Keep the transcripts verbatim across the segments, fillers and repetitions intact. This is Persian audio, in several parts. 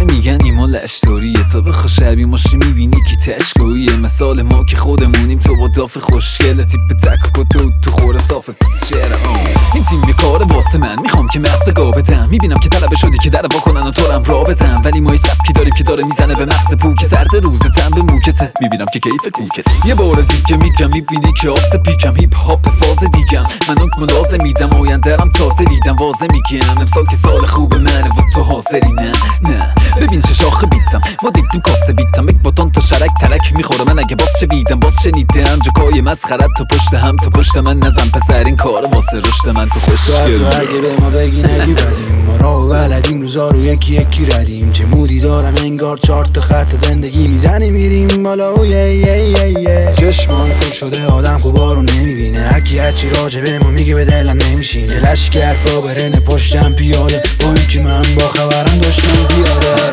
میگن ایما لشتاریه، تا بخوا شبیه ماشی میبینی که تشکاییه. مثال ما که خودمونیم، تو با داف خوشگله، تیپ تک و تو تو خور صاف پیس شعر. این تیم یه کار واسه من، میخوام که مست گا بدم. میبینم که طلب شدی که در وا کنن و تو هم را بدم، ولی ما یه سبکی داریم که داره میزنه به مغز پوک. سرد روزتم به موکته، میبینم که کیف کوکته. یه بار دیگه میگم میبینی که آس پیکم، هیپ هاپ فاز دیگم. من حکم لازم میدم، آیندرم تازه دیدم. واضح میگم امسال که سال خوب منه و تو حاضری. نه نه ببین چه شاخه بیتم، ما دیدیم کاسه بیتم. یک باتون تا شرک ترک میخوره من اگه باز شویدم. باز شنیدم جاکای مسخرت تو پشت هم، تو پشت من نزن پسر، این کار واسه رشد من. تو خوشگل تو اگه به ما بگی نگی بدیم، ما راه بلدیم روزا رو یکی یکی ردیم. چه مودی دارم انگار چهار تا خط زندگی میزنی میریم بالا. و یه یه یه یه چشمان پر شده آدم خوبا رو نمیبینه، هرکی هرچی راجع به ما میگه به دلم نمیشینه. لشگر پا برن پشتم پیاده، با این که من با خبرم داشتم زیاده.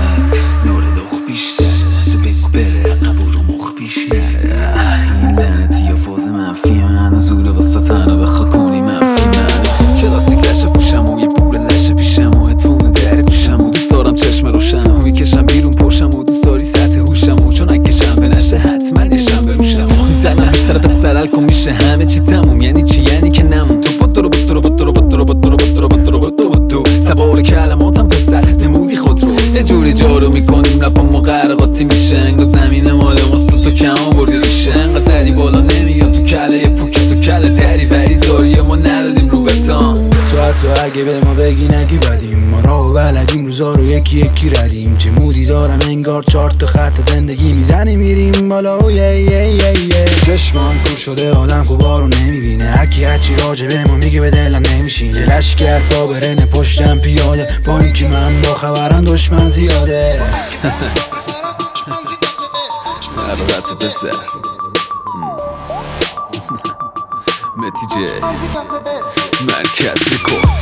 نور لخ بیشتره، تو بگو بره قبول رو مخ پیش نره. این لعنتی یا فاز منفی من، زوره واسه تنها بخوا کنی منفی من. کلاسیک لشه پوشم و یه بول لشه پیشم و هدفون در گوشم و دوست دارم چشم روشن و میکشم بیرون پشم و دوست داری سطح هوشم و چون اگه به نشه حتما نشم بروشم. میزنم بیشتر به سرل کن میشه همه چی تموم. یعنی چی؟ یعنی که نمون تو بطر و بطر و بطر و بطر و بطر و بطر و بطر و بطر و بطر سوار کلماتم پسر نمودی خود رو یه جوری جارو میکنیم لپا ما غرقاتی میشه. انگار زمین مال ماست تو کم آوردی ریشه. انقدر زدی بالا نمیاد تو کله یه پوکه، تو کله دری وری داری ما ندادیم رو بتام. تو حتی اگه به ما بگی نگی بدیم، ما راه بلدیم روزا رو یکی یکی ردیم. چه مودی دارم انگار چهار تا خط زندگی میزنی میریم بالا. و یه یه یه یه چشمان پر شده آدم خوبا رو نمیبینه، هرکی هرچی راجع به ما میگه به دلم نمیشینه. لشگر پا برن پشتم پیاده، با این که من با خبرم دشمن زیاده. البته بسر متی جی مرکز ریکورد.